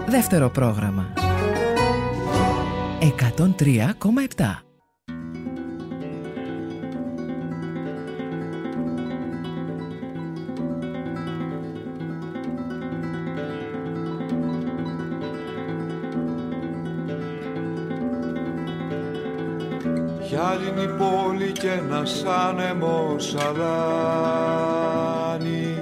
Δεύτερο πρόγραμμα 103,7. Γυάλινη πόλη και ένας άνεμος αλάνι.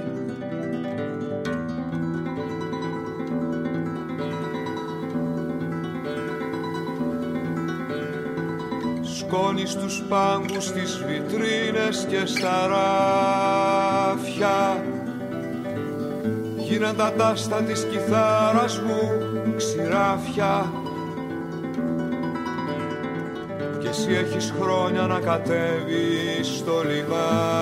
Σκόνη στους πάγκους, στις βιτρίνες και στα ράφια. Γίναν τα τάστα της κιθάρας μου ξηράφια. Κι εσύ έχεις χρόνια να κατέβεις στο λιμάνι.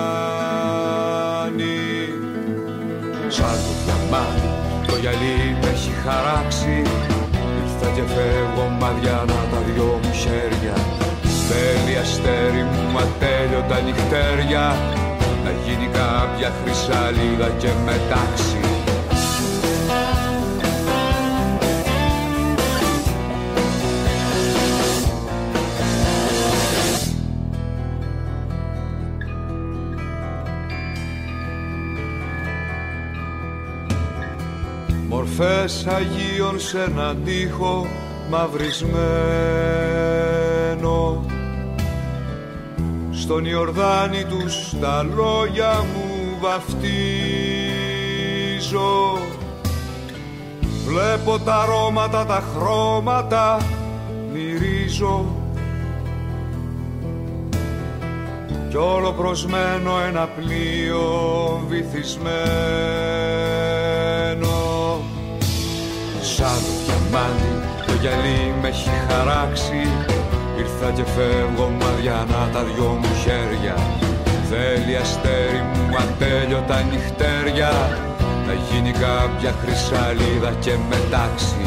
Σαν το διαμάντι το γυαλί με έχει χαράξει. Ήρθα και φεύγω μαδιανά τα δυο μου χέρια. Θέλει αστέρι μου ατέλειωτα νυχτέρια. Να γίνει κάποια χρυσαλίδα και μετάξει. Μορφές Αγίων σε έναν τοίχο μαυρισμένο. Στον Ιορδάνη τους τα λόγια μου βαφτίζω. Βλέπω τα αρώματα, τα χρώματα μυρίζω. Κι όλο προσμένο ένα πλοίο βυθισμένο. Σαν το διαμάντι το γυαλί με έχει χαράξει. Ήρθα και φεύγω μαδιανά τα δυο μου χέρια. Θέλει αστέρι μου ατέλειωτα νυχτέρια. Να γίνει κάποια χρυσαλίδα και μετάξει.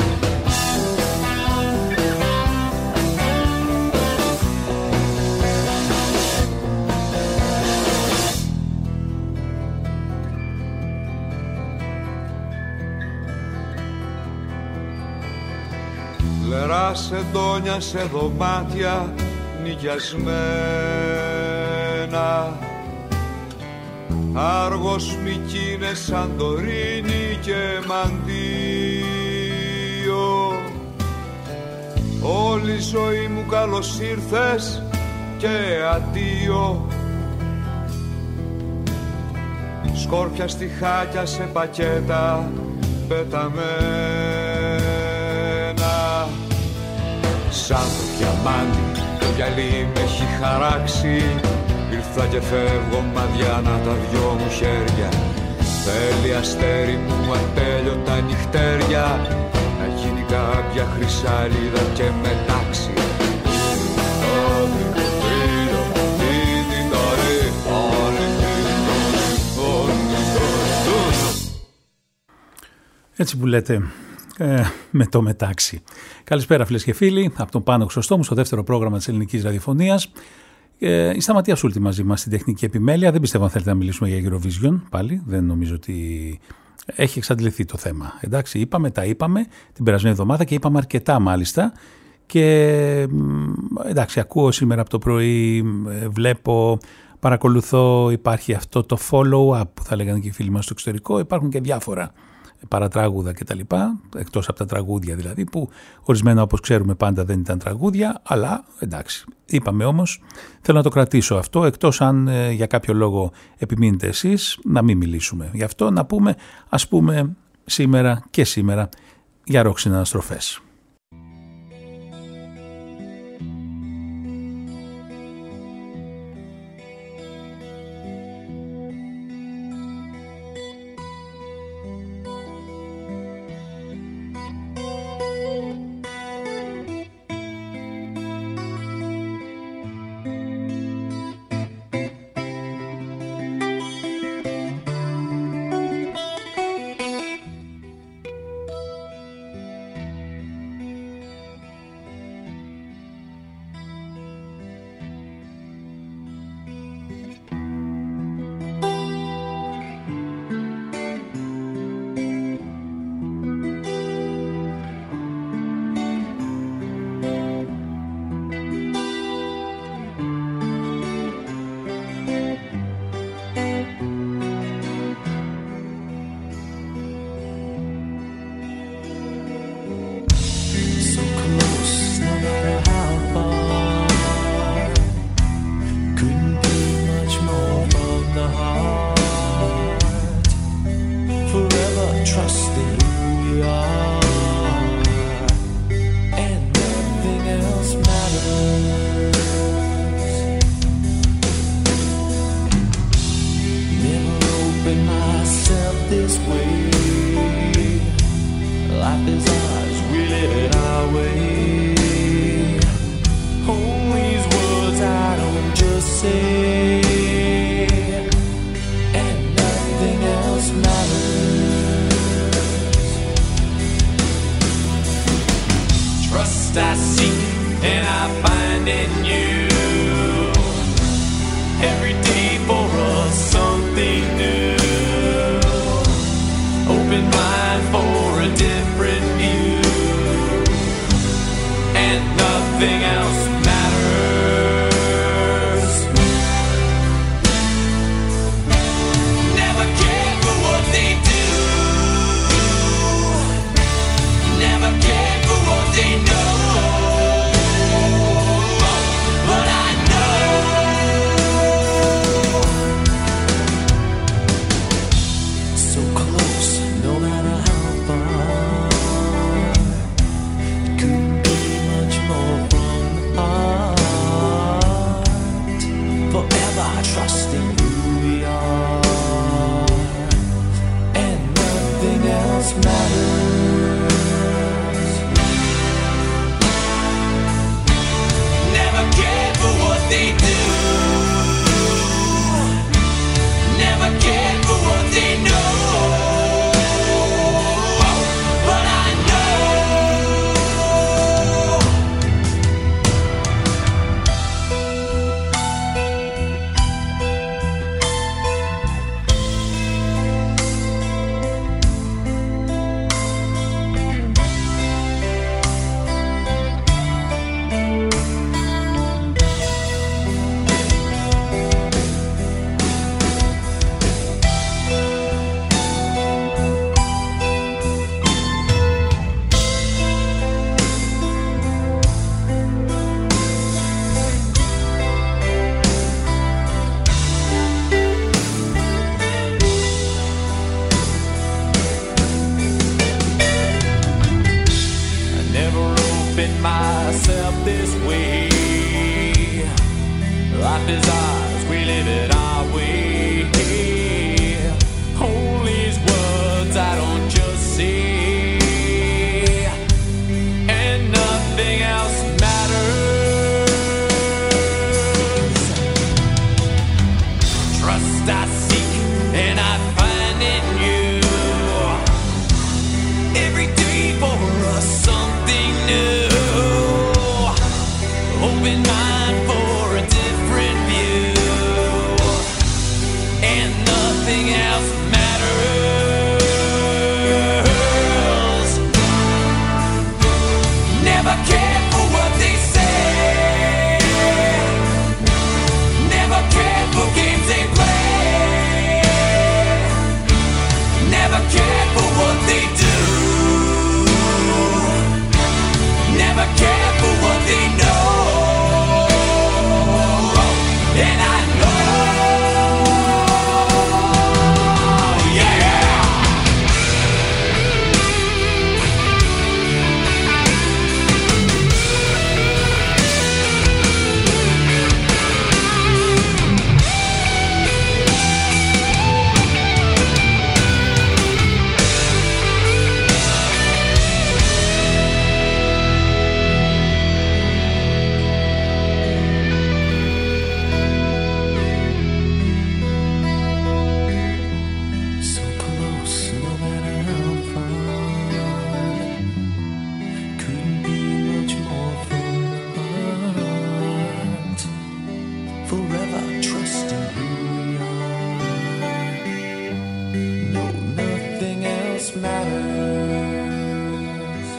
Λερά σε ντόνια, σε δωμάτια νοικιασμένα. Άργος, Μυκίνες, Σαντορίνη και Μαντίο. Όλη η ζωή μου καλώς ήρθες και αντίο. Σκόρπια στιχάκια σε πακέτα πεταμένα. Σαν το διαμάντι το γυαλί με έχει χαράξει. Ήρθα και φεύγω μαδιανά τα δυο μου χέρια. Θέλει αστέρι μου ατέλειωτα νυχτέρια. Να γίνει κάποια χρυσαλίδα και μετάξει. Έτσι που λέτε, με το μετάξι. Καλησπέρα φίλες και φίλοι, από τον Πάνο Χρυσοστόμου στο δεύτερο πρόγραμμα της ελληνικής ραδιοφωνίας. Η Σταματία Σούλτη μαζί μας στην τεχνική επιμέλεια. Δεν πιστεύω αν θέλετε να μιλήσουμε για Eurovision πάλι. Δεν νομίζω ότι έχει εξαντληθεί το θέμα. Εντάξει, τα είπαμε την περασμένη εβδομάδα και είπαμε αρκετά μάλιστα. Και εντάξει, ακούω σήμερα από το πρωί, βλέπω, παρακολουθώ, υπάρχει αυτό το follow-up που θα λέγανε και οι φίλοι μας στο εξωτερικό. Υπάρχουν και διάφορα παρατράγουδα και τα λοιπά, εκτός από τα τραγούδια δηλαδή, που ορισμένα όπως ξέρουμε πάντα δεν ήταν τραγούδια, αλλά εντάξει, είπαμε όμως, θέλω να το κρατήσω αυτό, εκτός αν για κάποιο λόγο επιμείνετε εσείς να μην μιλήσουμε γι' αυτό, να πούμε, ας πούμε σήμερα για ροκ συναναστροφές. trust in who we are, and nothing else matters. Never opened myself this way. Life is ours, we live it our way. Hold these words I don't just say, and nothing else matters. Trust I seek and I find in you. Every day for us something new. Open mind for a different view, and nothing else matters. Never care for what they do, never care for what they know, but I know so close, no matter how far. It couldn't be much more from the heart. Forever trusting who we are, and nothing else matters. Never cared for what they do, never cared for what they know, but I know myself this way. Life is ours, we live it our way. Hold these words I don't just say, and nothing else matters. Trust I seek and I find in you. Every day for us something new. Open mind for a different view, and nothing else matters. Never care for what they say, never care for games they play, never care for what they do, never care for what they know. And I know, yeah. So close, no matter how far. Couldn't be much more from the heart. Forever trusting who we are. No, nothing else matters.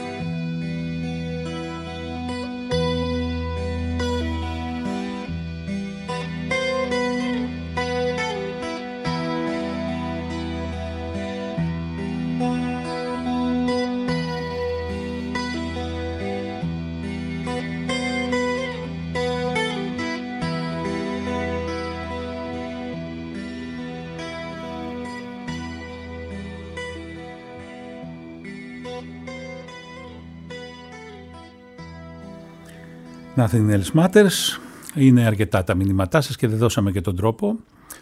Nothing else matters. Είναι αρκετά τα μηνύματά σας και δεν δώσαμε και τον τρόπο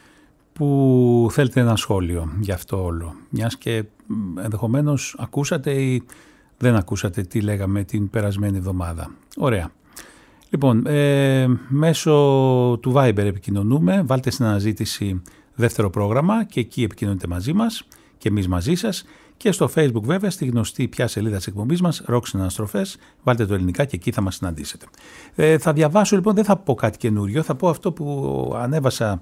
που θέλετε ένα σχόλιο για αυτό όλο. Μιας και ενδεχομένως ακούσατε ή δεν ακούσατε τι λέγαμε την περασμένη εβδομάδα. Ωραία. Λοιπόν, μέσω του Viber επικοινωνούμε. Βάλτε στην αναζήτηση δεύτερο πρόγραμμα και εκεί επικοινωνείτε μαζί μας και εμείς μαζί σας. Και στο Facebook βέβαια, στη γνωστή πια σελίδα της εκπομπής μας, Rock Συναναστροφές, βάλτε το ελληνικά και εκεί θα μας συναντήσετε. Θα διαβάσω λοιπόν, δεν θα πω κάτι καινούριο, θα πω αυτό που ανέβασα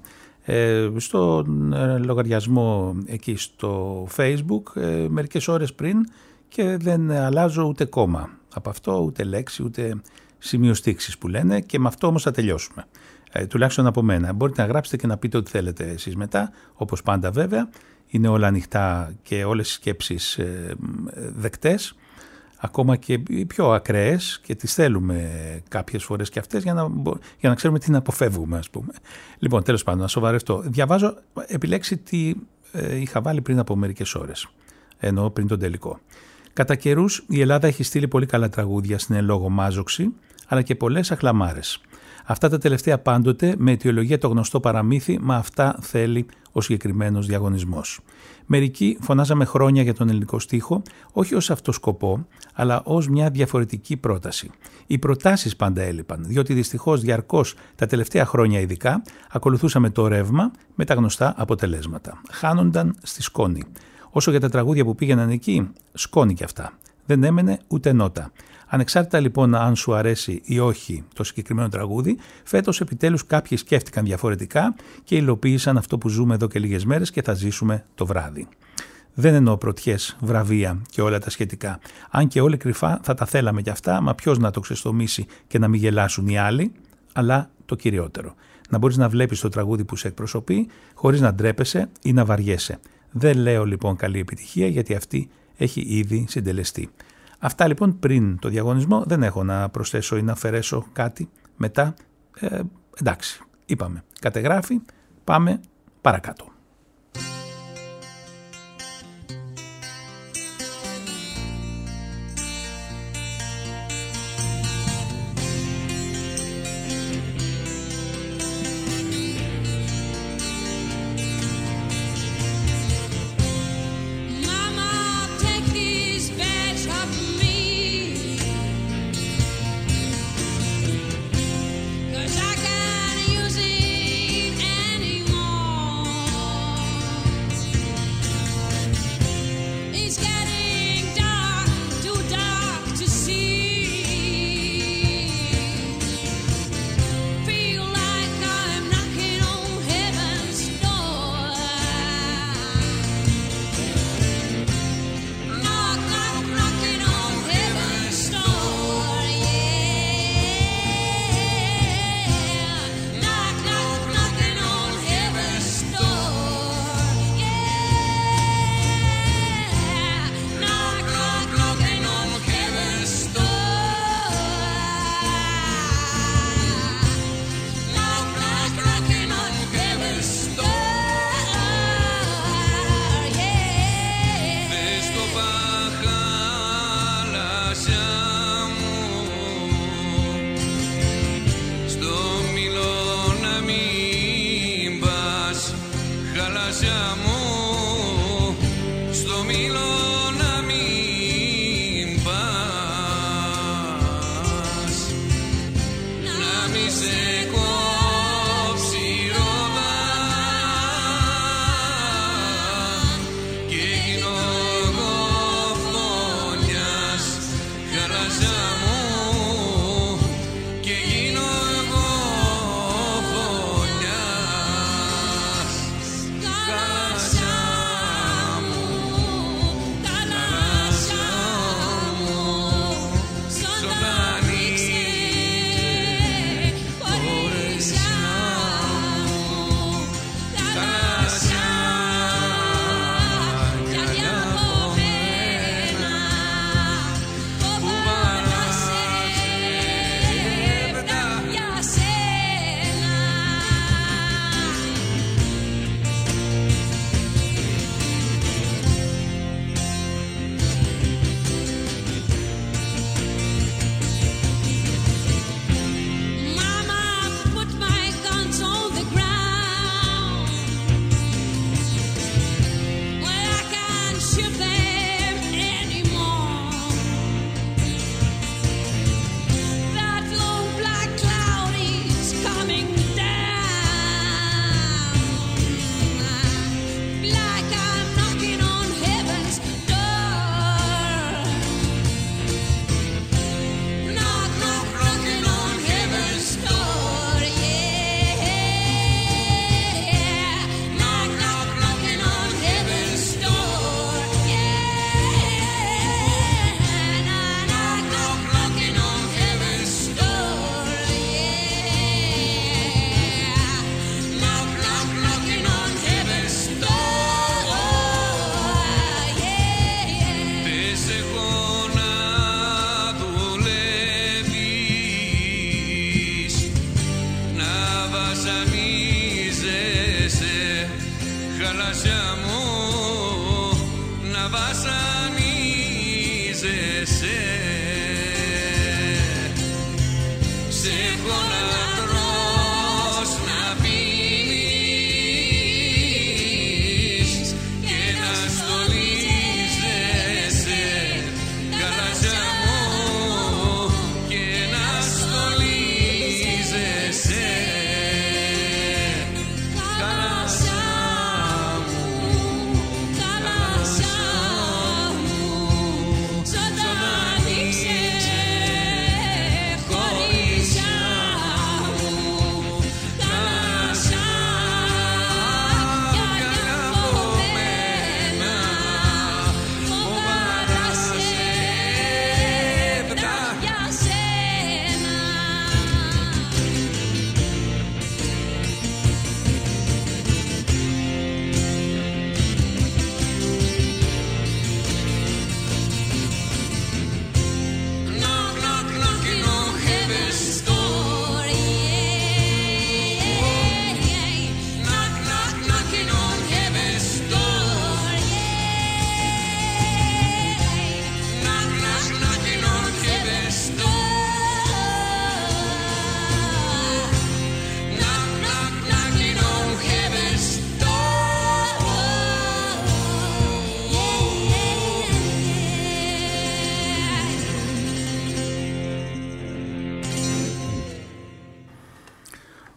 στον λογαριασμό εκεί στο Facebook μερικές ώρες πριν και δεν αλλάζω ούτε κόμμα από αυτό, ούτε λέξη, ούτε σημειοστίξεις που λένε και με αυτό όμως θα τελειώσουμε. Τουλάχιστον από μένα. Μπορείτε να γράψετε και να πείτε ό,τι θέλετε εσείς μετά, όπως πάντα βέβαια. Είναι όλα ανοιχτά και όλες οι σκέψεις δεκτές, ακόμα και οι πιο ακραίες και τις θέλουμε κάποιες φορές και αυτές για να ξέρουμε τι να αποφεύγουμε, ας πούμε. Λοιπόν, τέλος πάντων, να σοβαρευτώ. Διαβάζω επιλέξει τι είχα βάλει πριν από μερικές ώρες, ενώ πριν τον τελικό. Κατά καιρούς η Ελλάδα έχει στείλει πολύ καλά τραγούδια στην εν λόγω μάζοξη, αλλά και πολλές αχλαμάρες. Αυτά τα τελευταία πάντοτε με αιτιολογία το γνωστό παραμύθι, μα αυτά θέλει ο συγκεκριμένος διαγωνισμός. Μερικοί φωνάζαμε χρόνια για τον ελληνικό στίχο, όχι ως αυτό σκοπό, αλλά ως μια διαφορετική πρόταση. Οι προτάσεις πάντα έλειπαν, διότι δυστυχώς διαρκώς τα τελευταία χρόνια ειδικά ακολουθούσαμε το ρεύμα με τα γνωστά αποτελέσματα. Χάνονταν στη σκόνη. Όσο για τα τραγούδια που πήγαιναν εκεί, σκόνη κι αυτά. Δεν έμενε ούτε νότα. Ανεξάρτητα λοιπόν αν σου αρέσει ή όχι το συγκεκριμένο τραγούδι, φέτος επιτέλους κάποιοι σκέφτηκαν διαφορετικά και υλοποίησαν αυτό που ζούμε εδώ και λίγες μέρες και θα ζήσουμε το βράδυ. Δεν εννοώ πρωτιές, βραβεία και όλα τα σχετικά. Αν και όλοι κρυφά θα τα θέλαμε κι αυτά, μα ποιος να το ξεστομίσει και να μην γελάσουν οι άλλοι, αλλά το κυριότερο. Να μπορείς να βλέπεις το τραγούδι που σε εκπροσωπεί χωρίς να ντρέπεσαι ή να βαριέσαι. Δεν λέω λοιπόν καλή επιτυχία γιατί αυτή έχει ήδη συντελεστεί. Αυτά λοιπόν πριν το διαγωνισμό, δεν έχω να προσθέσω ή να αφαιρέσω κάτι μετά. Εντάξει, είπαμε, κατεγράφει, πάμε παρακάτω.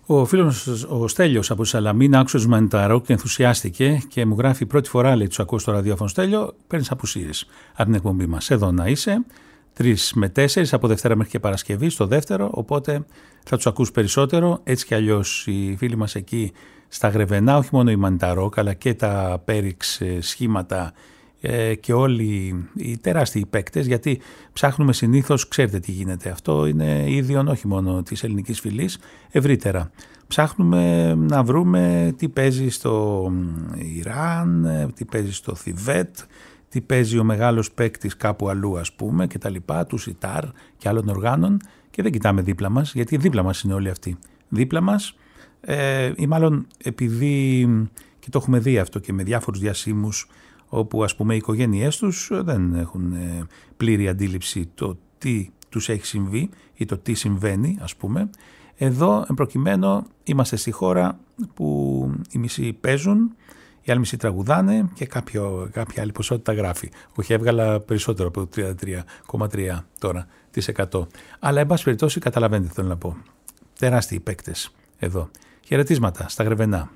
Ο φίλος ο Στέλιος από Σαλαμίνα άκουσε τους Μανιταρό και ενθουσιάστηκε και μου γράφει πρώτη φορά, λέει, τους ακούω στο ραδιόφωνο. Στέλιο, παίρνεις απουσίες από την εκπομπή μας. Εδώ να είσαι, 3 με 4 από Δευτέρα μέχρι και Παρασκευή στο δεύτερο, οπότε θα τους ακούς περισσότερο. Έτσι κι αλλιώς οι φίλοι μας εκεί στα Γρεβενά, όχι μόνο η Μανιταρό, αλλά και τα Πέριξ σχήματα και όλοι οι τεράστιοι παίκτες, γιατί ψάχνουμε συνήθως, ξέρετε τι γίνεται, αυτό είναι ίδιον όχι μόνο της ελληνικής φυλής, ευρύτερα. Ψάχνουμε να βρούμε τι παίζει στο Ιράν, τι παίζει στο Θιβέτ, τι παίζει ο μεγάλος παίκτης κάπου αλλού, ας πούμε, και τα λοιπά, του Σιτάρ και άλλων οργάνων, και δεν κοιτάμε δίπλα μας, γιατί δίπλα μας είναι όλοι αυτοί. Δίπλα μας, ή μάλλον επειδή, και το έχουμε δει αυτό και με διάφορους διασύμους, όπου ας πούμε οι οικογένειές τους δεν έχουν πλήρη αντίληψη το τι τους έχει συμβεί ή το τι συμβαίνει, ας πούμε. Εδώ προκειμένου είμαστε στη χώρα που οι μισοί παίζουν, οι άλλοι μισοί τραγουδάνε και κάποια άλλη ποσότητα γράφει. Όχι, έβγαλα περισσότερο από το 33,3 τώρα της 100. Αλλά εν πάση περιπτώσει καταλαβαίνετε τι θέλω να πω. Τεράστιοι παίκτες εδώ. Χαιρετίσματα στα Γρεβενά.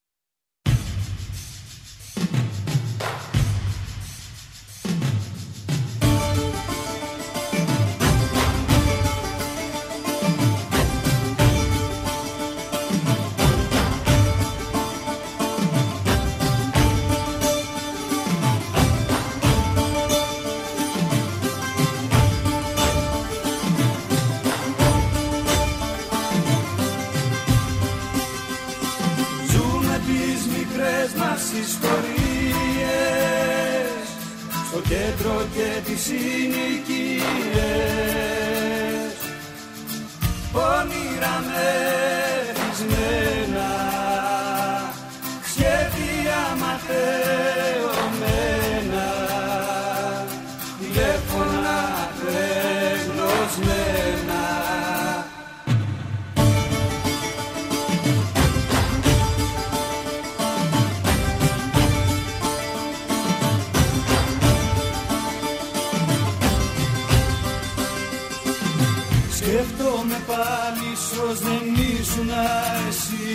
Σκέφτομαι πάλι ίσως δεν ήσουν εσύ,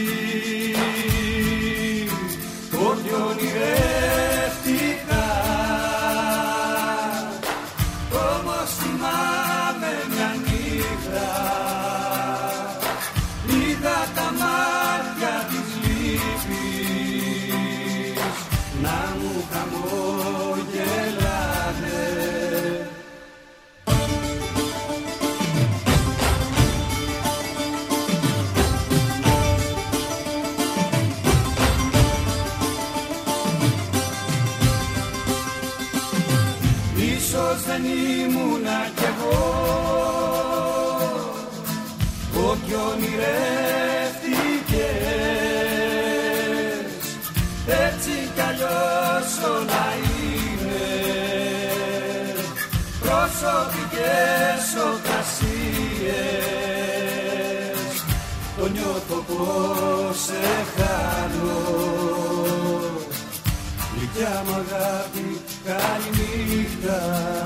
ότι ονειρεύτηκα. Όμως θυμάμαι μια νύχτα, είδα τα μάτια της λύπης να μου χαμογελάνε. Δεν ήμουνα κι εγώ όποι ονειρεύτηκες, έτσι κι αλλιώς όλα είναι προσωπικές οκασίες. Το νιώθω πως σε χάνω, γλυκιά μου αγάπη, καληνύχτα.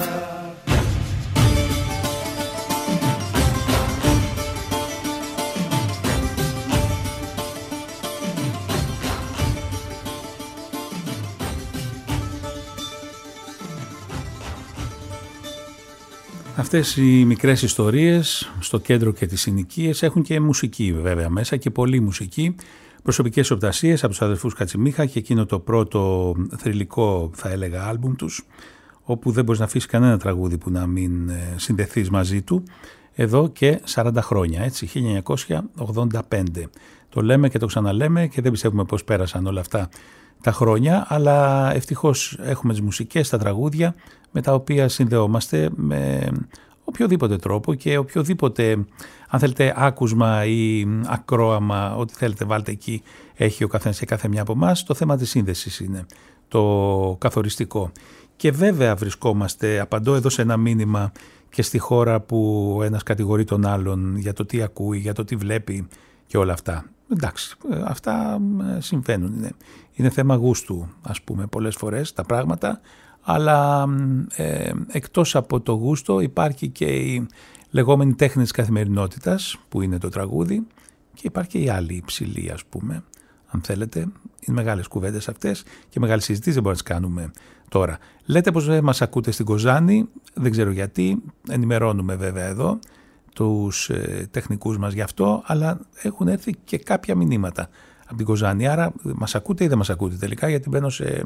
Αυτές οι μικρές ιστορίες στο κέντρο και τις συνοικίες έχουν και μουσική βέβαια μέσα, και πολλή μουσική. Προσωπικές οπτασίες από τους αδερφούς Κατσιμίχα και εκείνο το πρώτο θρυλικό, θα έλεγα, άλμπουμ τους, όπου δεν μπορείς να αφήσεις κανένα τραγούδι που να μην συνδεθείς μαζί του, εδώ και 40 χρόνια, έτσι, 1985. Το λέμε και το ξαναλέμε και δεν πιστεύουμε πώς πέρασαν όλα αυτά τα χρόνια, αλλά ευτυχώς έχουμε τις μουσικές, τα τραγούδια, με τα οποία συνδεόμαστε με οποιοδήποτε τρόπο και οποιοδήποτε, αν θέλετε, άκουσμα ή ακρόαμα, ό,τι θέλετε βάλτε εκεί, έχει ο καθένας και κάθε μια από εμάς. Το θέμα της σύνδεσης είναι το καθοριστικό. Και βέβαια βρισκόμαστε, απαντώ εδώ σε ένα μήνυμα, και στη χώρα που ο ένας κατηγορεί τον άλλον για το τι ακούει, για το τι βλέπει και όλα αυτά. Εντάξει, αυτά συμβαίνουν. Είναι θέμα γούστου, ας πούμε, πολλές φορές τα πράγματα, αλλά εκτός από το γούστο υπάρχει και η λεγόμενη τέχνη της καθημερινότητας, που είναι το τραγούδι, Και υπάρχει και η άλλη υψηλή, ας πούμε, αν θέλετε. Είναι μεγάλες κουβέντες αυτές και μεγάλες συζητήσεις, δεν μπορούμε να τις κάνουμε τώρα. Λέτε πως δεν μας ακούτε στην Κοζάνη, δεν ξέρω γιατί, ενημερώνουμε βέβαια εδώ τους τεχνικούς μας γι' αυτό, αλλά έχουν έρθει και κάποια μηνύματα από την Κοζάνη. Άρα μας ακούτε ή δεν μας ακούτε τελικά, γιατί μπαίνω σε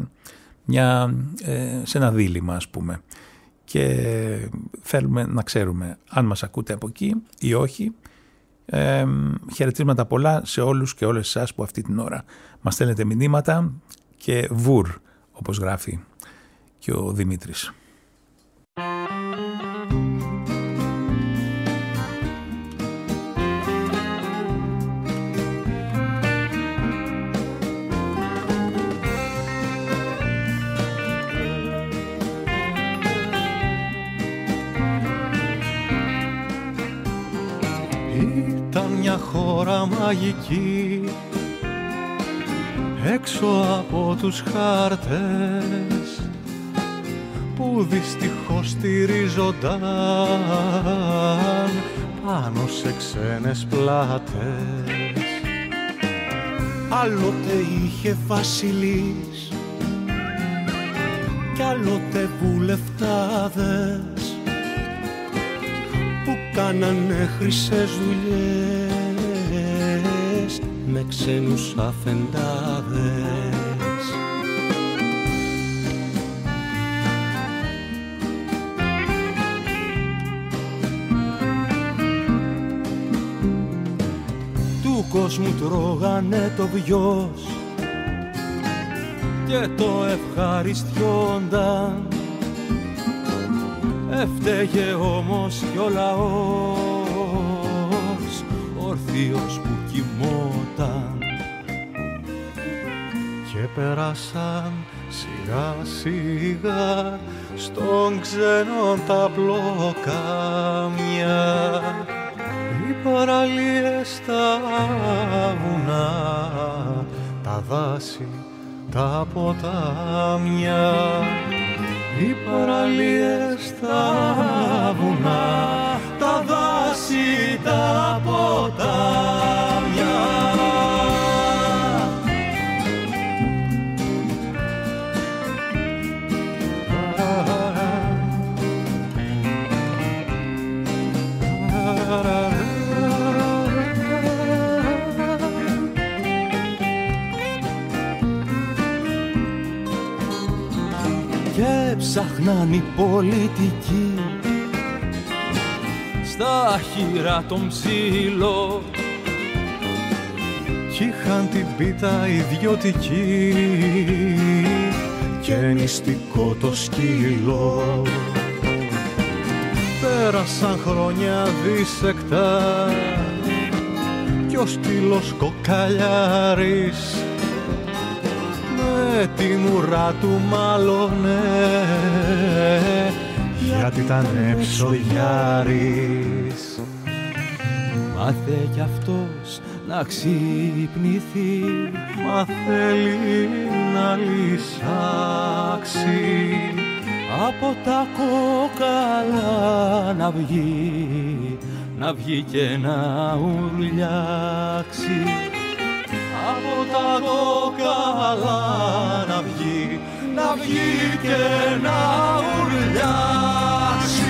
ένα δίλημμα, ας πούμε. Και θέλουμε να ξέρουμε αν μας ακούτε από εκεί ή όχι. Χαιρετίσματα πολλά σε όλους και όλες εσάς που αυτή την ώρα μας στέλνετε μηνύματα και βουρ, όπως γράφει και ο Δημήτρης. Ήταν μια χώρα μαγική έξω από τους χάρτες που δυστυχώς στηρίζονταν πάνω σε ξένες πλάτες. Άλλοτε είχε βασιλείς κι άλλοτε βουλευτάδες που κάνανε χρυσές δουλειές με ξένους αφεντάδες. Του κόσμου τρώγανε το βιος και το ευχαριστιόνταν. Έφταιγε όμως κι ο λαός όρθιος που κοιμόταν. Και περάσαν σιγά σιγά στον ξένον τα πλοκάμια, οι παραλίες στα βουνά, τα δάση, τα ποτάμια. Οι παραλίες στα βουνά, τα δάση, τα ποτάμια. Και ψάχναν οι πολιτικοί στα χειρά των ψήλων κι είχαν την πίτα ιδιωτική και νηστικό το σκύλο. Πέρασαν χρόνια δίσεκτα κι ο σκύλος κοκαλιάρης με την ουρά του μάλλονε, γιατί ήταν ψωριάρης. Μάθε κι αυτός να ξυπνηθεί, μα θέλει να λυσάξει, από τα κόκαλα να βγει και να ουρλιάξει. Από τα κόκαλα να βγει και να ουρλιάξει.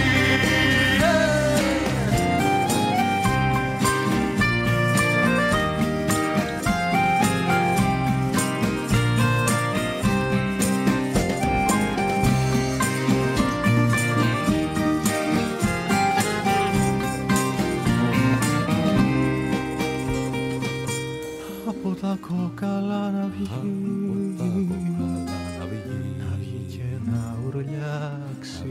Από τα κόκαλα να βγει και να ουρλιάξει.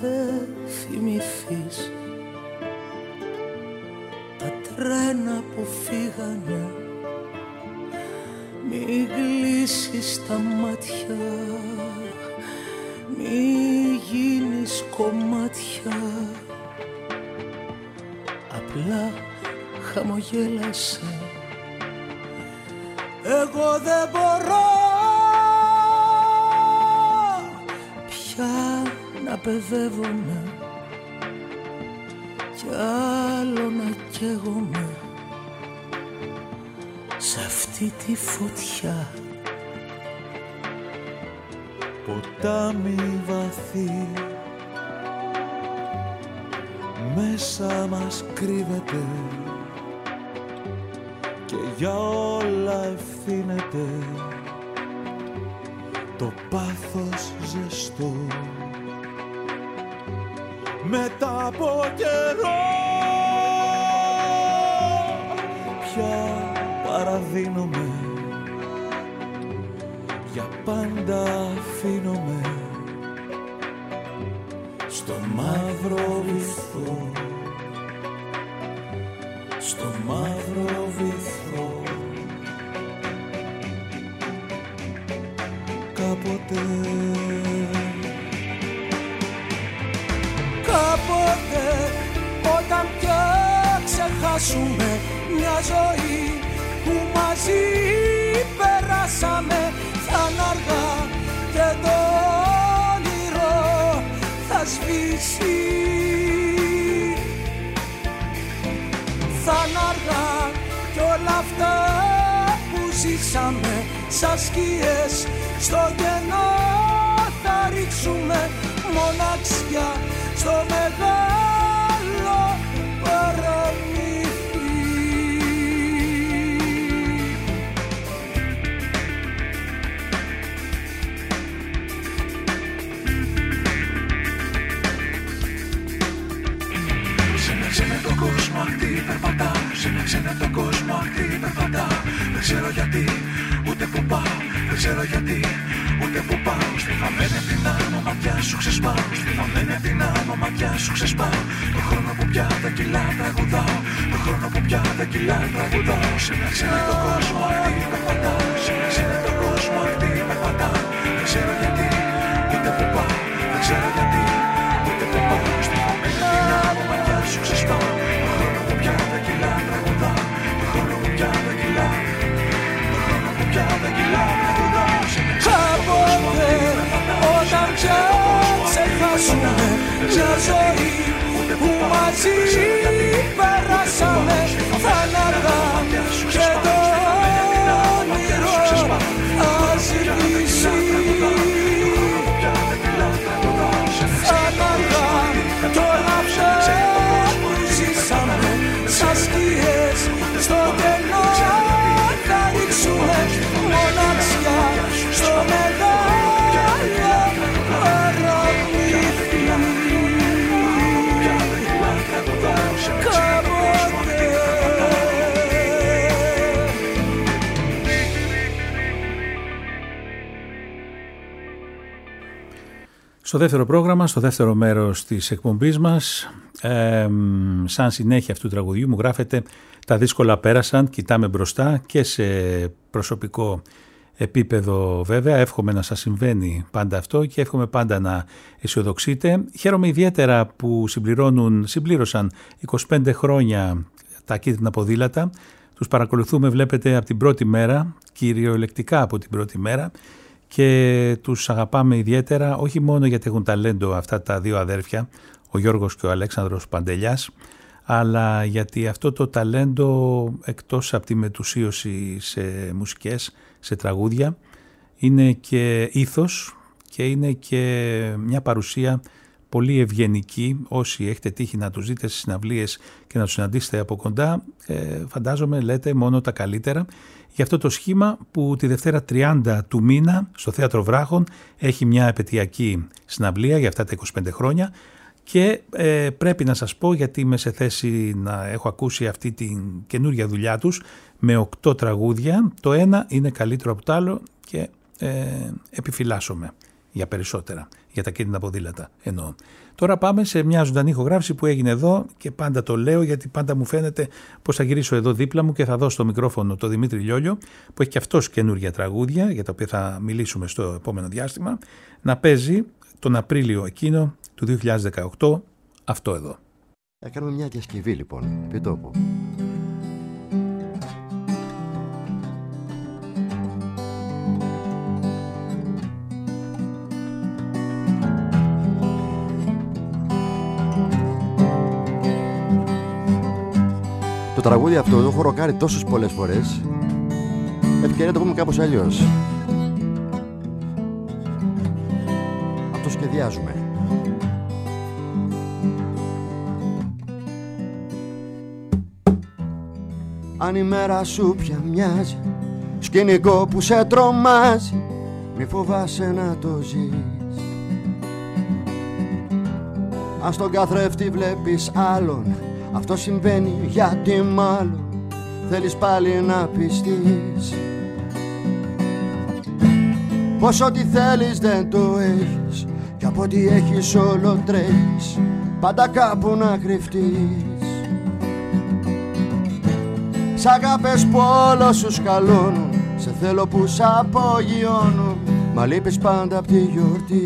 Κάποτε θυμηθείς τα τρένα που φύγανε, μη κλείσεις τα μάτια, μη γίνεις κομμάτια, απλά χαμογέλασε. Εγώ δεν μπορώ πια να παιδεύομαι κι άλλο να καίγομαι σε αυτή τη φωτιά. Ποτάμι βαθύ μέσα μας κρύβεται και για όλα ευθύνεται το πάθος ζεστό. Μετά από καιρό πια παραδίνομαι, για πάντα αφήνομαι στο μαύρο βυθό, στο μαύρο βυθό. Κάποτε όταν πια ξεχάσουμε μια ζωή που μαζί περάσαμε, θα είναι αργά και το όνειρο θα σβήσει. Θα είναι αργά κι όλα αυτά που ζήσαμε σαν σκιές στο κενό θα ρίξουμε μοναξιά στο μεγάλο παραμύθι. Ξένε τον κόσμο ακτή περπατά, ξένε τον κόσμο ακτή περπατά. Δεν ξέρω γιατί, ούτε που πάω, δεν ξέρω γιατί, ούτε που πάω. Στιφαμένη απ' την άμμο ματιά σου ξεσπάω, στιφαμένη απ' την άμμο ματιά σου ξεσπάω. Το χρόνο που πια τα κιλά τραγουδάω, το χρόνο που πια τα κιλά τραγουδάω. Ξένε τον κόσμο ακτή περπατά, ξένε τον κόσμο ακτή περπατά. Δεν ξέρω γιατί, ούτε που πάω, δεν ξέρω γιατί, ούτε που πάω. Στιφαμένη απ' την άμμο ματιά σου ξεσπάω, το χρόνο που πια τα κιλά τραγουδάω, το χρόνο που πια τα κιλά, το χρόνο που πια τα κιλά τραγουδάω. Κάποτε όταν πια ξεχάσουμε μια ζωή που μαζί περάσαμε, θα είναι αργά και το όνειρο θα σβήσει. Θα είναι αργά κι όλα αυτά που ζήσαμε σαν σκιές στο κενό θα ρίξουμε μοναξιά στο μεγάλο παραμύθι. Στο δεύτερο πρόγραμμα, στο δεύτερο μέρος της εκπομπής μας, σαν συνέχεια αυτού του τραγουδιού μου γράφεται «Τα δύσκολα πέρασαν, κοιτάμε μπροστά» και σε προσωπικό επίπεδο βέβαια. Εύχομαι να σας συμβαίνει πάντα αυτό και εύχομαι πάντα να αισιοδοξείτε. Χαίρομαι ιδιαίτερα που συμπλήρωσαν 25 χρόνια τα κίτρινα ποδήλατα. Τους παρακολουθούμε, βλέπετε, από την πρώτη μέρα, κυριολεκτικά από την πρώτη μέρα, και τους αγαπάμε ιδιαίτερα, όχι μόνο γιατί έχουν ταλέντο αυτά τα δύο αδέρφια, ο Γιώργος και ο Αλέξανδρος Παντελιάς, αλλά γιατί αυτό το ταλέντο, εκτός από τη μετουσίωση σε μουσικές, σε τραγούδια, είναι και ήθος και είναι και μια παρουσία πολύ ευγενική. Όσοι έχετε τύχει να τους δείτε στις συναυλίες και να τους συναντήσετε από κοντά, φαντάζομαι λέτε μόνο τα καλύτερα για αυτό το σχήμα που τη Δευτέρα 30 του μήνα στο Θέατρο Βράχων έχει μια επετειακή συναυλία για αυτά τα 25 χρόνια. Και πρέπει να σας πω, γιατί είμαι σε θέση να έχω ακούσει αυτή την καινούργια δουλειά τους με 8 τραγούδια, το ένα είναι καλύτερο από το άλλο και επιφυλάσσομαι για περισσότερα. για τα κίτρινα ποδήλατα εννοώ. Τώρα πάμε σε μια ζωντανή ηχογράφηση που έγινε εδώ και πάντα το λέω γιατί πάντα μου φαίνεται πως θα γυρίσω εδώ δίπλα μου και θα δώσω το μικρόφωνο το Δημήτρη Λιόλιο που έχει και αυτός καινούργια τραγούδια για τα οποία θα μιλήσουμε στο επόμενο διάστημα να παίζει τον Απρίλιο εκείνο του 2018 αυτό εδώ. Θα κάνουμε μια διασκευή λοιπόν, επί τόπου. Το τραγούδι αυτό το έχω ροκάρει τόσες πολλές φορές. Ευκαιρία να το πούμε κάπως αλλιώς. Αυτό σχεδιάζουμε. Αν η μέρα σου πια μοιάζει σκηνικό που σε τρομάζει, μη φοβάσαι να το ζεις. Αν στον καθρέφτη βλέπεις άλλον, αυτό συμβαίνει γιατί μάλλον θέλεις πάλι να πιστείς πως ό,τι θέλεις δεν το έχεις και από ό,τι έχεις όλο τρέχεις πάντα κάπου να κρυφτείς. Σ' αγάπες που όλο σου σκαλώνουν, σε θέλω που σ' απογειώνουν, μα λείπεις πάντα απ' τη γιορτή.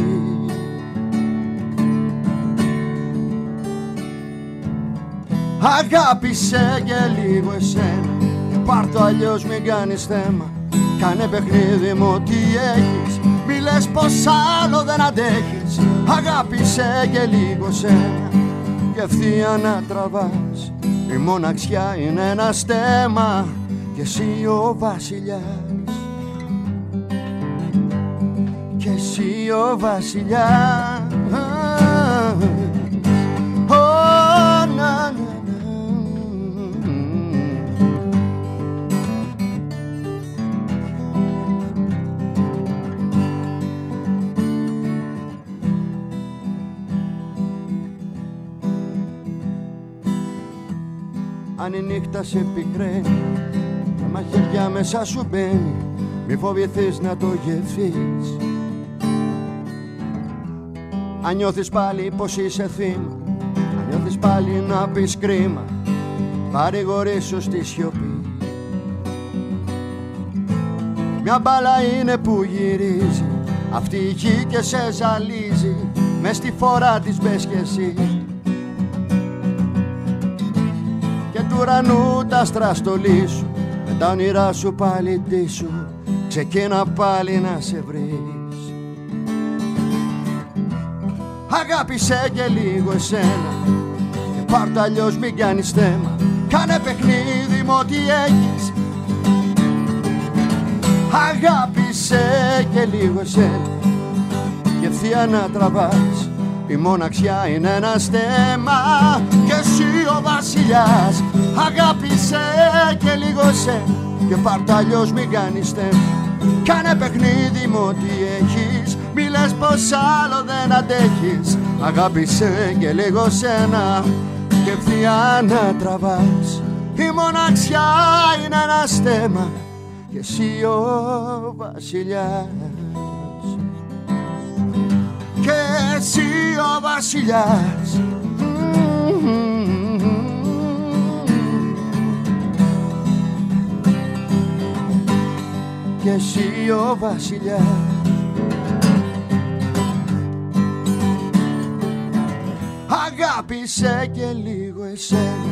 Αγάπησε και λίγο εσένα και πάρ' το αλλιώς μην κάνεις θέμα. Κάνε παιχνίδι μου ό,τι έχεις, μη λες πως άλλο δεν αντέχεις. Αγάπησε και λίγο εσένα και ευθεία να τραβάς. Η μοναξιά είναι ένα στέμα και εσύ ο βασιλιάς. Και εσύ ο βασιλιάς. Αν η νύχτα σε πικραίνει, τα μαχαιριά μέσα σου μπαίνει, μη φοβηθείς να το γευθείς. Αν νιώθεις πάλι πως είσαι θύμα, αν νιώθεις πάλι να πεις κρίμα, παρηγορήσου στη σιωπή. Μια μπάλα είναι που γυρίζει, αυτή η γη και σε ζαλίζει, μες στη φορά της μπες κι εσύ. Του ουρανού τα άστρα στολίσου, με τα όνειρά σου πάλι ντύσου, ξεκίνα πάλι να σε βρεις. Αγάπησε και λίγο εσένα και πάρ' το αλλιώς μην κάνεις θέμα. Κάνε παιχνίδι με ό,τι έχεις. Αγάπησε και λίγο εσένα και ευθεία να τραβάς. Η μοναξιά είναι ένα στέμα και εσύ ο βασιλιάς. Αγάπησε και λίγο εσένα και πάρ' το αλλιώς μην κάνεις θέμα. Κάνε παιχνίδι με ό,τι έχεις, μη λες πως άλλο δεν αντέχεις. Αγάπησε και λίγο εσένα και ευθεία να τραβάς. Η μοναξιά είναι ένα στέμα και εσύ ο βασιλιάς. Και εσύ ο βασιλιάς. Και εσύ ο βασιλιάς. Αγάπησε και λίγο εσένα.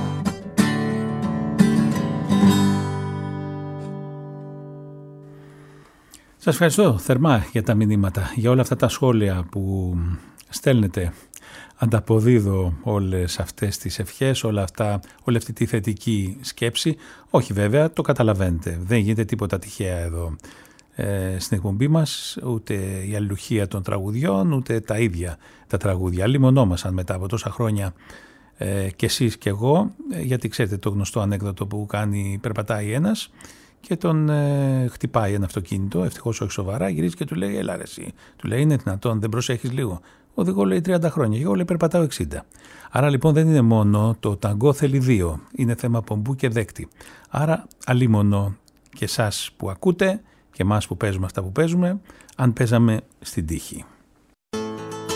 Σας ευχαριστώ θερμά για τα μηνύματα, για όλα αυτά τα σχόλια που στέλνετε. Ανταποδίδω όλες αυτές τις ευχές, όλη αυτή τη θετική σκέψη. Όχι βέβαια, το καταλαβαίνετε, δεν γίνεται τίποτα τυχαία εδώ στην εκπομπή μας, ούτε η αλληλουχία των τραγουδιών, ούτε τα ίδια τα τραγούδια. Λιμωνόμασαν μετά από τόσα χρόνια κι εσείς κι εγώ, γιατί ξέρετε το γνωστό ανέκδοτο που περπατάει ένας και τον χτυπάει ένα αυτοκίνητο, ευτυχώς όχι σοβαρά, γυρίζει και του λέει «Έλα ρε εσύ», του λέει «Είναι δυνατόν, δεν προσέχεις λίγο». Ο οδηγό λέει 30 χρόνια και εγώ λέει περπατάω 60. Άρα λοιπόν δεν είναι μόνο το ταγκό θέλει δύο, είναι θέμα πομπού και δέκτη. Άρα αλίμονο και εσάς που ακούτε και εμάς που παίζουμε αυτά που παίζουμε, αν παίζαμε στην τύχη.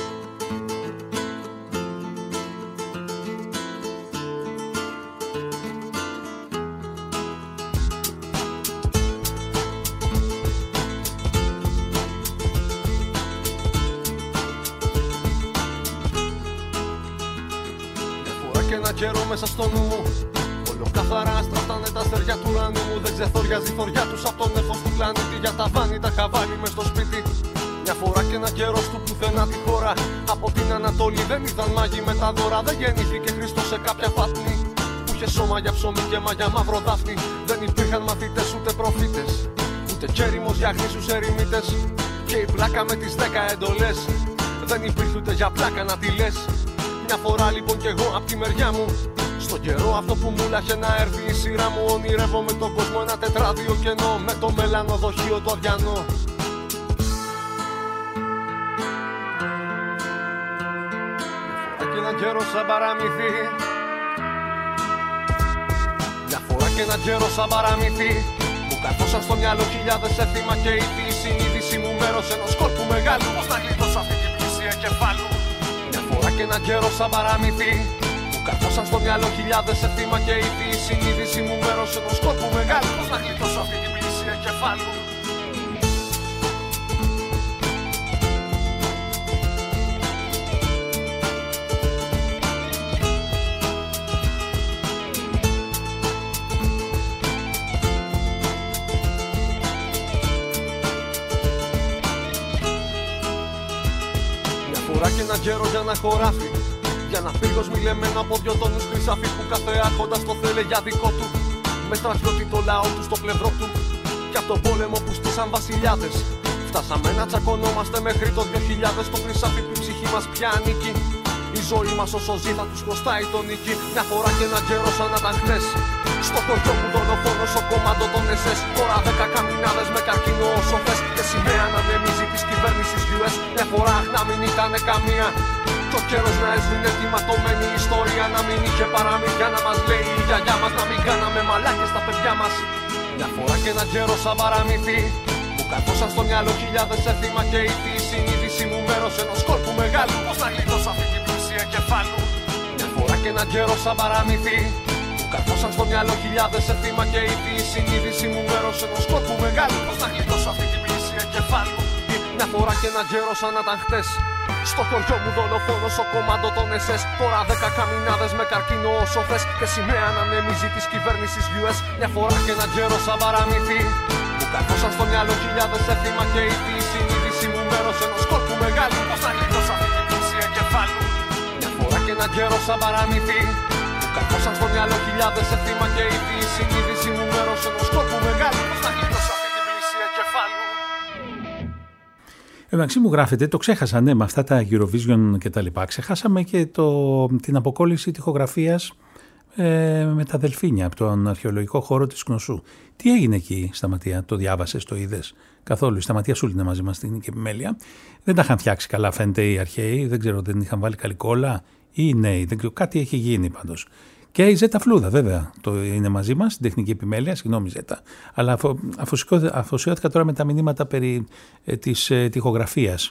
καιρό μέσα στο νου μου. Καθαρά στρατάνε τα αστέρια του ουρανού μου. Δεν ξεθοριάζει η θωριά τους από τον έφος του πλανήτη. Για τα βάνη τα χαβάνι μες στο σπίτι. Μια φορά και ένα καιρό του πουθενά τη χώρα. Από την Ανατολή δεν ήταν μάγοι με τα δώρα. Δεν γεννήθηκε Χριστός σε κάποια φάτνη που είχε σώμα για ψωμί και μαγιά μαύρο δάφνη. Δεν υπήρχαν μαθητές ούτε προφήτες, ούτε κέριμος για γνήσιους ερημίτες. Και η πλάκα με τις 10 εντολές δεν υπήρχε ούτε για πλάκα να τη λες. Μια φορά λοιπόν κι εγώ απ' τη μεριά μου, στον καιρό αυτό που μου λάχε να έρθει η σειρά μου, ονειρεύομαι τον κόσμο ένα τετράδιο κενό με το μελανοδοχείο το αδιανό. Μια φορά και έναν καιρό σαν παραμυθί, μια φορά και έναν καιρό σαν παραμυθί, μου καθόσαν στο μυαλό χιλιάδες έθιμα και ήδη η συνείδηση μου μέρος ενός κόλπου μεγάλου. Πώς να γλιτώσω αυτή την πλησία κεφάλου. Μια φορά και έναν καιρό σαν παραμυθί, καθόσαν στο μυαλό χιλιάδες εθίμα και ήδη η συνείδηση μου μέρος ενός κόλπου μεγάλου. Πώς να γλιτώσω αυτή την πλησία κεφάλου. Μια φορά και έναν καιρό για να χωράφει, για να πύργος μιλεμένο από 2 τόνους χρυσάφι που κάθε άρχοντας το θέλε για δικό του. Με στρατιώτη το λαό του στο πλευρό του κι από τον πόλεμο που στήσαν βασιλιάδες. Φτάσαμε να τσακωνόμαστε μέχρι το 2000. Το χρυσάφι που η ψυχή μας πια ανήκει. Η ζωή μας όσο ζει θα τους χρωστάει τον νίκη. Μια φορά και έναν καιρό σαν να ήταν χθες, στο χωριό μου δολοφόνος ο κομμάντο των SS. Τώρα 10 καμινάδες με καρκίνο όσο θες. Και σημαία να ανεμίζει της κυβέρνησης US. Μια φορά να μην ήτανε καμία. Κι ο καιρός να έσβηνε τη ματωμένη ιστορία. Να μην είχε παραμύθια να μας λέει η γιαγιά μας. Να μην κάναμε μαλάκες τα παιδιά μας. Μια φορά και έναν καιρό σαν παραμύθι, μου καθόσαν στο μυαλό χιλιάδες έθιμα και ήδη η συνείδηση μου μέρος ενός κόλπου μεγάλου. Πώς να γλιτώσω αυτή την πλησία κεφάλου. Μια φορά και έναν καιρό σαν παραμύθι, μου καθόσαν στο μυαλό χιλιάδες έθιμα και ήδη η συνείδηση μου μέρος ενός κόλπου μεγάλου. Πώς να γλιτώσω αυτή την πλησία κεφάλου. Μια φορά και έναν καιρό σαν να ήταν χτες, στο χωριό μου δολοφόνος ο κομμάντο των SS. Τώρα 10 καμινάδες με καρκίνο όσο θες. Και σημαία να ανεμίζει της κυβέρνησης US. Μια φορά και έναν καιρό σαν παραμύθι, μου καθόσαν στο μυαλό χιλιάδες έθιμα και ήδη η συνείδηση μου μέρος ενός κόλπου μεγάλου. Πώς να γλιτώσω αυτή την πλησία κεφάλου. Μια φορά και έναν καιρό σαν παραμύθι, μου καθόσαν στο μυαλό χιλιάδες έθιμα και ήδη η συνείδηση μου μέρος ενός κόλπου μεγάλου. Πώς να γλιτώσω αυτή την πλησία κεφάλου. Εντάξει, μου γράφετε, το ξέχασα, ναι, με αυτά τα Eurovision και τα λοιπά. Ξεχάσαμε και την αποκόλληση τοιχογραφίας με τα δελφίνια από τον αρχαιολογικό χώρο της Κνωσού. Τι έγινε εκεί, Σταματία, το διάβασες, το είδες? Καθόλου. Η Σταματία Σούλη είναι μαζί μας στην επιμέλεια. Δεν τα είχαν φτιάξει καλά, φαίνεται, οι αρχαίοι. Δεν ξέρω, δεν είχαν βάλει καλή κόλλα ή οι νέοι. Δεν ξέρω, κάτι έχει γίνει πάντως. Και η Ζέτα Φλούδα, βέβαια, είναι μαζί μας στην τεχνική επιμέλεια. Συγγνώμη, Ζέτα. Αλλά αφοσιώθηκα τώρα με τα μηνύματα περί της τοιχογραφίας.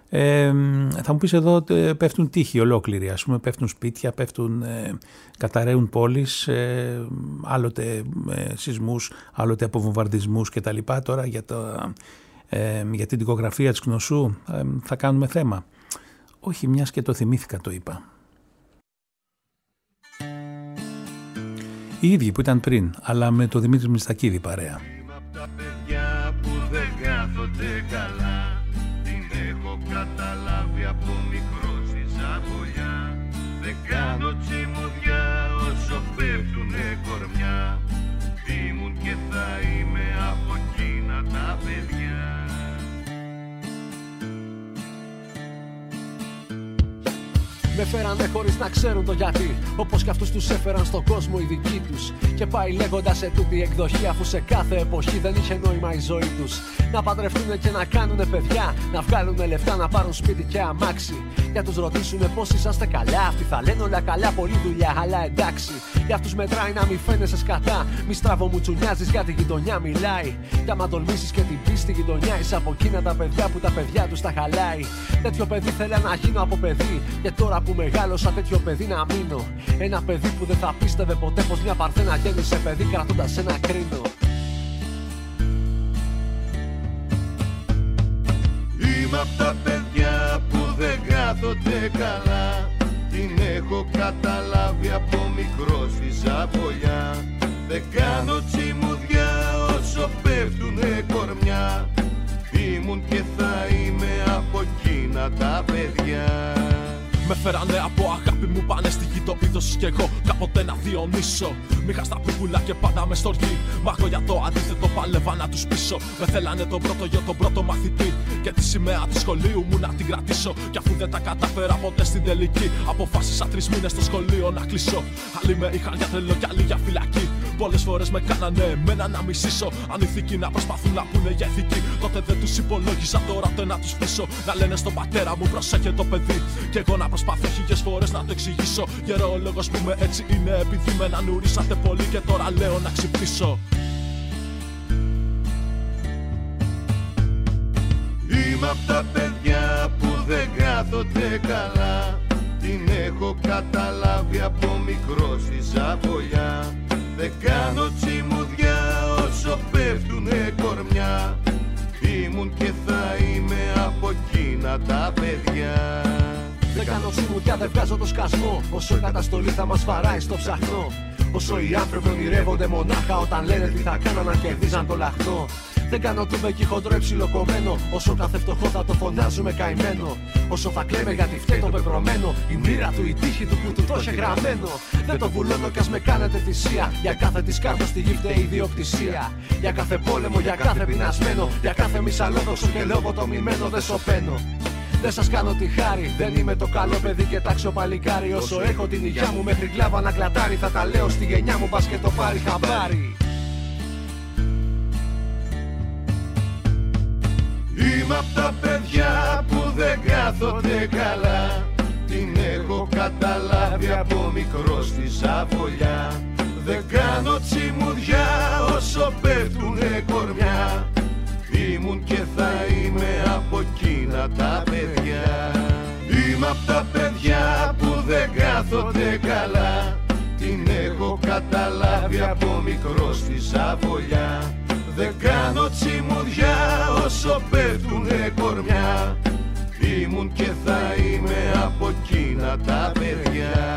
Θα μου πεις εδώ, πέφτουν τείχοι ολόκληροι, ας πούμε, πέφτουν σπίτια, καταραίουν πόλεις, άλλοτε σεισμούς, άλλοτε από βομβαρδισμούς κτλ. Τώρα για την τοιχογραφία της Κνωσού θα κάνουμε θέμα. Όχι, μιας και το θυμήθηκα, το είπα. Οι ίδιοι που ήταν πριν, αλλά με το Δημήτρη Μιστακίδη παρέα. Είμαι απ' τα παιδιά που δεν κάθονται καλά. Την έχω καταλάβει από μικρό στη ζαβολιά. Δεν κάνω τσιμουδιά όσο πέφτουνε κορμιά. Ήμουν και θα είμαι από εκείνα τα παιδιά. Με φέρανε χωρίς να ξέρουν το γιατί, όπως κι αυτούς τους έφεραν στον κόσμο οι δικοί τους. Και πάει λέγοντας σε τούτη εκδοχή, αφού σε κάθε εποχή δεν είχε νόημα η ζωή τους. Να παντρευτούνε και να κάνουνε παιδιά, να βγάλουνε λεφτά, να πάρουν σπίτι και αμάξι. Για τους ρωτήσουνε πώς είσαστε καλά, αυτοί θα λένε όλα καλά, πολλή δουλειά, αλλά εντάξει. Για αυτούς μετράει να μη φαίνεσαι σκατά, μη στραβομουτσουνιάζεις για τη γειτονιά μιλάει. Κι άμα τολμήσεις και την πεις στη γειτονιά, είσαι από εκείνα τα παιδιά που τα παιδιά τους τα χαλάει. Τέτοιο παιδί θέλα να γίνω από παιδί, και τώρα που μεγάλωσα τέτοιο παιδί να μείνω. Ένα παιδί που δεν θα πίστευε ποτέ πως μια παρθένα γέννησε παιδί κρατώντας ένα κρίνο. Είμαι απ' τα παιδιά που δεν κάθονται καλά. Την έχω καταλάβει από μικρός στη Ζαβολιά. Δεν κάνω τσιμουδιά όσο πέφτουνε κορμιά. Ήμουν και θα είμαι από εκείνα τα παιδιά. Με φέρανε από αγάπη μου, πάνε στη γη το είδος κι εγώ κάποτε να διονύσω. Μήχα στα πουκουλά και πάντα με στοργή. Μα εγώ για το αντίθετο παλεύα να τους πείσω. Με θέλανε τον πρώτο γιο, τον πρώτο μαθητή. Και τη σημαία του σχολείου μου να την κρατήσω. Κι αφού δεν τα κατάφερα ποτέ στην τελική, αποφάσισα 3 μήνες στο σχολείο να κλείσω. Άλλοι με είχαν για τρελό κι άλλοι για φυλακή. Πολλές φορές με κάνανε εμένα να μισήσω. Αν ηθικοί να προσπαθούν να πούνε για ηθική, τότε δεν τους υπολόγιζα, τώρα το να τους πείσω. Να λένε στον πατέρα μου προσέχε το παιδί. Κι εγώ να προσπαθώ χίλιες φορές να το εξηγήσω. Γερόλογος που είμαι έτσι είναι επειδή με ανουρίσατε πολύ και τώρα λέω να ξυπνήσω. Είμαι απ' τα παιδιά που δεν κάθονται καλά. Την έχω καταλάβει από μικρό στη Ζαβολιά. Δεν κάνω τσιμουδιά όσο πέφτουνε κορμιά. Ήμουν και θα είμαι από εκείνα τα παιδιά. Δεν κάνω τσιμουδιά, δεν βγάζω το σκασμό. Όσο η καταστολή θα μας βαράει στο ψαχνό. Όσο οι άνθρωποι ονειρεύονται μονάχα όταν λένε τι θα κάναν να κερδίζαν το λαχνό. Δεν κάνω τούμπεκι χοντρό υψιλοκομμένο. Όσο κάθε φτωχό θα το φωνάζουμε καημένο. Όσο θα κλαίμε γιατί φταίει το πεπρωμένο. Η μοίρα του, η τύχη του που του το είχε γραμμένο. Δεν το βουλώνω κι ας με κάνετε θυσία. Για κάθε της κάρτας στη γη φταίει η ιδιοκτησία. Για κάθε πόλεμο, για κάθε πεινασμένο. Για κάθε μισαλόδοξο και λογοτομημένο δεν σωπαίνω. Δεν σας κάνω τη χάρη, δεν είμαι το καλό παιδί και τάξιο παλικάρι. Όσο έχω την υγειά μου μέχρι κλάβα να κλατάρει, θα τα λέω στη γενιά μου πας και το πάρει χαμπάρι. Είμαι απ' τα παιδιά που δεν κάθονται καλά. Την έχω καταλάβει από μικρό στη Ζαβολιά. Δεν κάνω τσιμουδιά όσο πέφτουνε κορμιά. Ήμουν και θα είμαι από εκείνα τα παιδιά. Είμαι απ' τα παιδιά που δεν κάθονται καλά. Την έχω καταλάβει από μικρό στη Ζαβολιά. Δεν κάνω τσιμουδιά όσο πέφτουνε κορμιά. Ήμουν και θα είμαι από εκείνα τα παιδιά.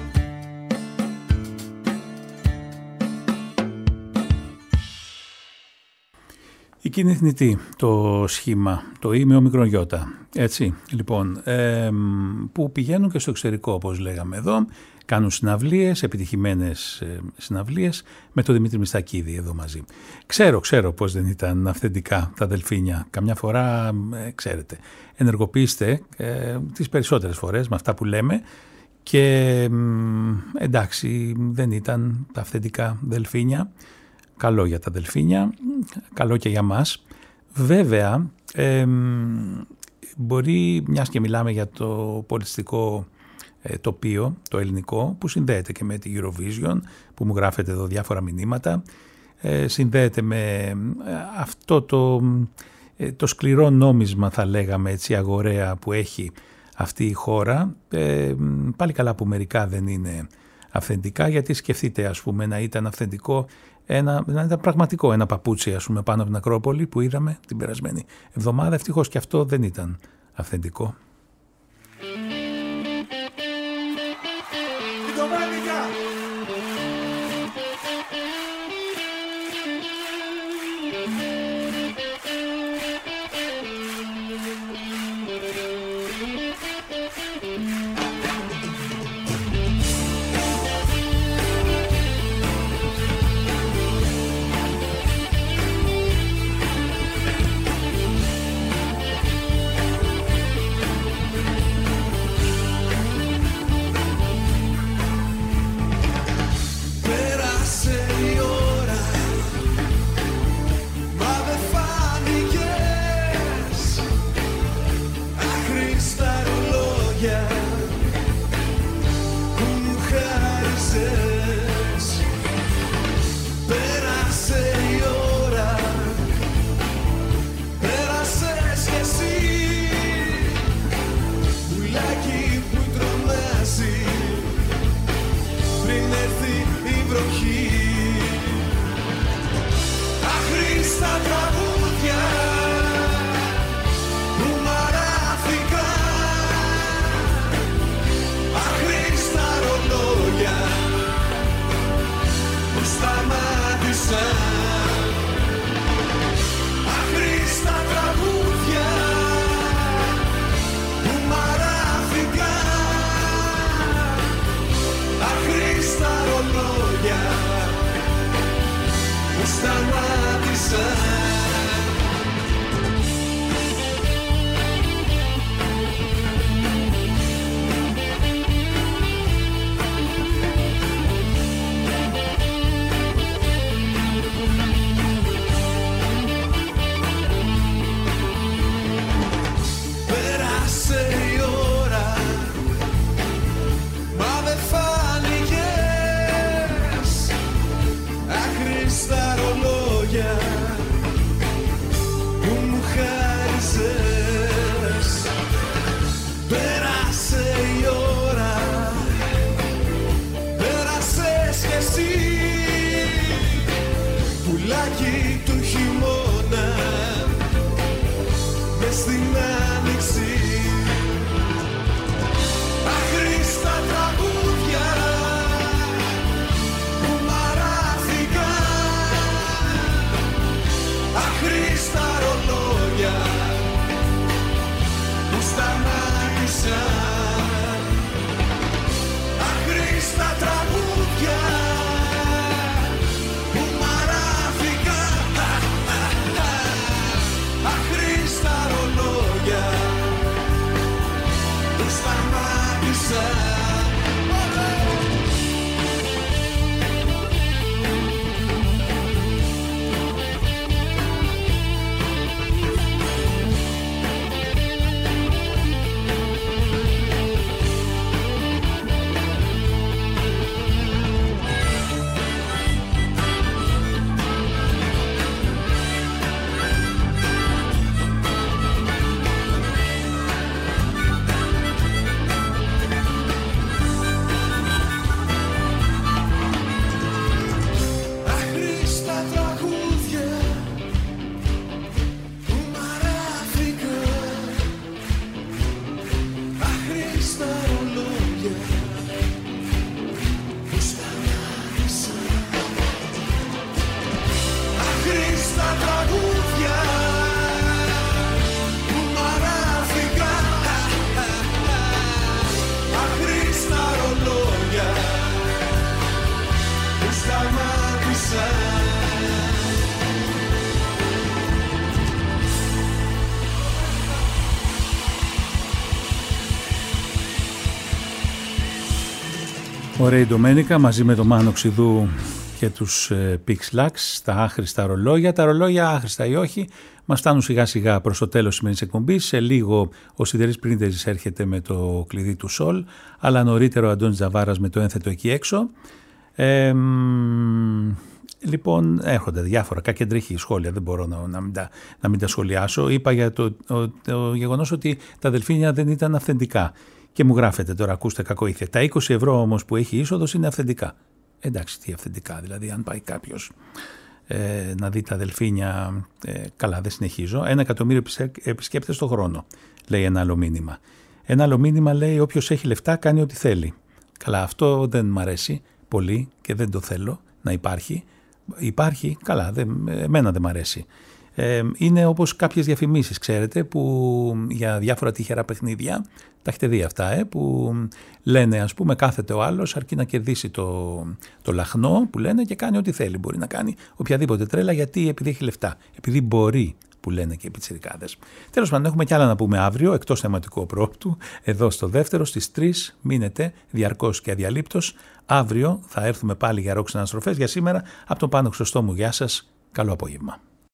Η κοινή θνητή, το σχήμα, το «Είμαι ο μικρογιώτα», έτσι, λοιπόν, που πηγαίνουν και στο εξωτερικό, όπως λέγαμε εδώ, κάνουν συναυλίες, επιτυχημένες συναυλίες, με τον Δημήτρη Μιστακίδη εδώ μαζί. Ξέρω πως δεν ήταν αυθεντικά τα Δελφίνια, καμιά φορά, ξέρετε, ενεργοποιήστε τις περισσότερες φορές με αυτά που λέμε και εντάξει, δεν ήταν τα αυθεντικά Δελφίνια. Καλό για τα Δελφίνια, καλό και για μας. Βέβαια, μπορεί, μιας και μιλάμε για το πολιτιστικό τοπίο, το ελληνικό, που συνδέεται και με τη Eurovision, που μου γράφετε εδώ διάφορα μηνύματα, συνδέεται με αυτό το σκληρό νόμισμα, θα λέγαμε έτσι, αγοραία που έχει αυτή η χώρα. Πάλι καλά που μερικά δεν είναι αυθεντικά, γιατί σκεφτείτε, ας πούμε, να ήταν αυθεντικό, να ήταν πραγματικό ένα παπούτσι, ας πούμε, πάνω από την Ακρόπολη που είδαμε την περασμένη εβδομάδα. Ευτυχώς και αυτό δεν ήταν αυθεντικό. μες στην άνοιξη. Αχρήστα τραγούδια που μαράθηκαν, αχρήστα ρολόγια που σταμάτησαν, αχρήστα τραγούδια που μαράθηκαν, αχρήστα ρολόγια που σταμάτησαν. Ωραία η Ντομένικα μαζί με τον Μάνο Ξηδού και τους Pixlax, τα άχρηστα ρολόγια. Τα ρολόγια άχρηστα ή όχι μας φτάνουν σιγά σιγά προς το τέλος της σημερινής εκπομπής. Σε λίγο ο Σιδερής Πρίντεζης έρχεται με το κλειδί του Σολ, αλλά νωρίτερο ο Αντώνης Τζαβάρας με το ένθετο εκεί έξω. Λοιπόν, έρχονται διάφορα κακεντρέχη σχόλια, δεν μπορώ να μην τα σχολιάσω. Είπα για το γεγονός ότι τα δελφίνια δεν ήταν αυθεντικά. Και μου γράφετε τώρα, ακούστε κακοήθεια. Τα 20 ευρώ όμως που έχει είσοδος είναι αυθεντικά. Εντάξει, τι αυθεντικά, δηλαδή αν πάει κάποιος να δει τα δελφίνια, καλά δεν συνεχίζω. 1 εκατομμύριο επισκέπτες το χρόνο, λέει ένα άλλο μήνυμα. Ένα άλλο μήνυμα λέει όποιος έχει λεφτά κάνει ό,τι θέλει. Καλά, αυτό δεν μ' αρέσει πολύ και δεν το θέλω να υπάρχει. Υπάρχει, καλά, εμένα δεν μ' αρέσει. Είναι όπως κάποιες διαφημίσεις, ξέρετε, που για διάφορα τυχερά παιχνίδια, τα έχετε δει αυτά, που λένε, ας πούμε, κάθεται ο άλλος αρκεί να κερδίσει το λαχνό που λένε και κάνει ό,τι θέλει. Μπορεί να κάνει οποιαδήποτε τρέλα, γιατί επειδή έχει λεφτά, επειδή μπορεί, που λένε και οι πιτσιρικάδες. Τέλος πάντων, έχουμε κι άλλα να πούμε αύριο, εκτός θεματικού οπρόπτου, εδώ στο δεύτερο, στις 3, μείνετε διαρκώς και αδιαλείπτως. Αύριο θα έρθουμε πάλι για ροκ αναστροφές. Για σήμερα, από τον Πάνο Χρυσοστόμου, γεια σας, καλό απόγευμα.